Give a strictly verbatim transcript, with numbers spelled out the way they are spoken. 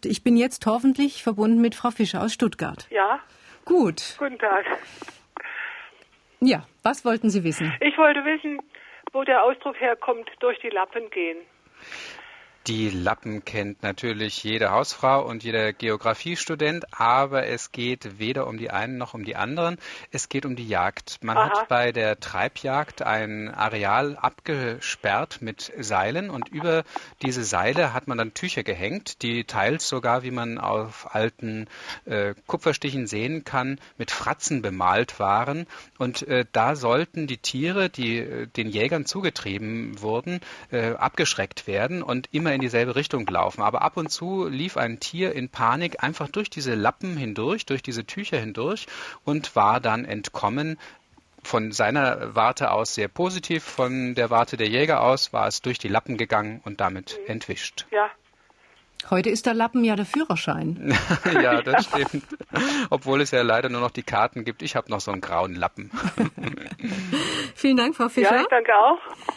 Jagd. Ich bin jetzt hoffentlich verbunden mit Frau Fischer aus Stuttgart. Ja. Gut. Guten Tag. Ja, was wollten Sie wissen? Ich wollte wissen, wo der Ausdruck herkommt, durch die Lappen gehen. Die Lappen kennt natürlich jede Hausfrau und jeder Geografiestudent, aber es geht weder um die einen noch um die anderen. Es geht um die Jagd. Man Aha. hat bei der Treibjagd ein Areal abgesperrt mit Seilen und über diese Seile hat man dann Tücher gehängt, die teils sogar, wie man auf alten äh, Kupferstichen sehen kann, mit Fratzen bemalt waren. Und äh, da sollten die Tiere, die äh, den Jägern zugetrieben wurden, äh, abgeschreckt werden und immer in dieselbe Richtung laufen. Aber ab und zu lief ein Tier in Panik einfach durch diese Lappen hindurch, durch diese Tücher hindurch und war dann entkommen. Von seiner Warte aus sehr positiv, von der Warte der Jäger aus war es durch die Lappen gegangen und damit mhm. entwischt. Ja. Heute ist der Lappen ja der Führerschein. Ja, das stimmt. Obwohl es ja leider nur noch die Karten gibt. Ich habe noch so einen grauen Lappen. Vielen Dank, Frau Fischer. Ja, ich danke auch.